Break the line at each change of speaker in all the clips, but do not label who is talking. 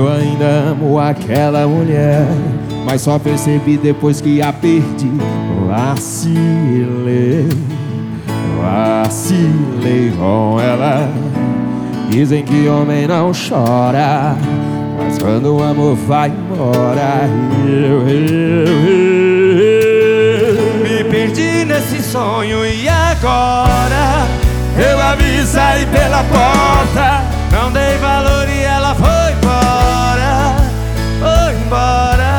ainda amo aquela mulher, mas só percebi depois que a perdi. Vacilei com ela. Dizem que homem não chora, mas quando o amor vai embora,
me perdi nesse sonho e agora
eu a vi sair pela porta.
não dei valor e ela foi embora. Foi embora.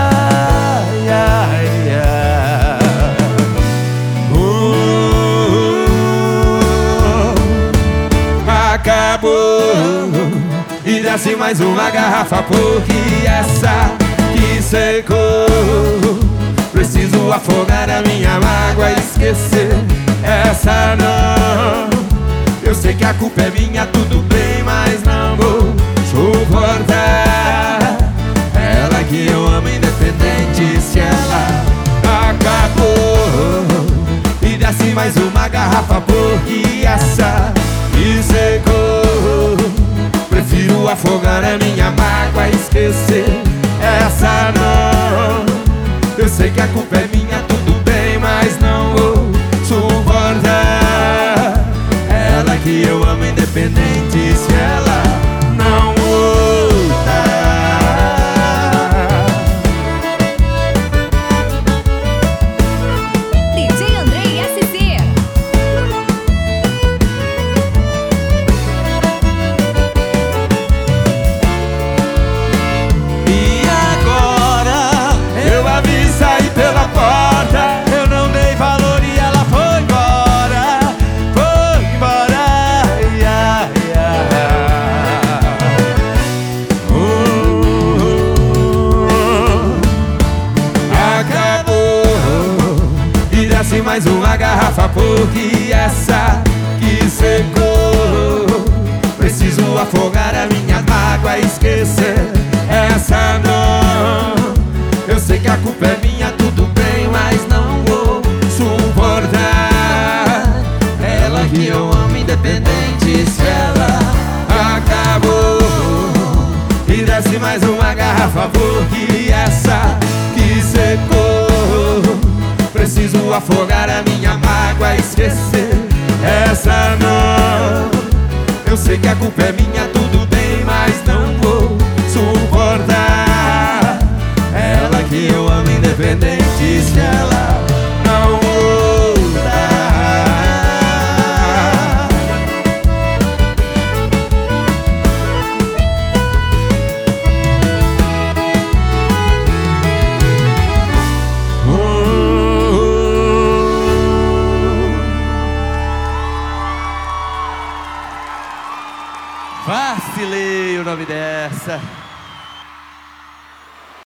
Acabou. E desce mais uma garrafa, porque essa que secou. Preciso afogar a minha mágoa, esquecer essa não. Eu sei que a culpa é minha, tudo bem, mas não vou suportar ela que eu amo, independente se ela acabou. E desce mais uma garrafa, porque essa que secou. Prefiro afogar a minha mágoa, esquecer essa não. Eu sei que a culpa é minha, tudo bem, mas não vou suportar ela que eu amo, independente se ela não voltar.
DJ Andrei SC.
E agora
Eu a vi sair pela porta.
eu não dei valor e ela foi embora. Foi embora.
Acabou. E desce mais uma garrafa, porque essa que secou. Preciso afogar a minha mágoa, esquecer essa não. Eu sei que a culpa é minha, tudo bem, mas não vou suportar ela que eu amo, independente se ela acabou. E desce mais uma garrafa, porque essa que secou. Preciso afogar a minha mágoa, esquecer essa não. Eu sei que a culpa é minha, tudo bem, mas não vou suportar ela que eu amo, independente se ela não voltar.
Vacilei o nome dessa.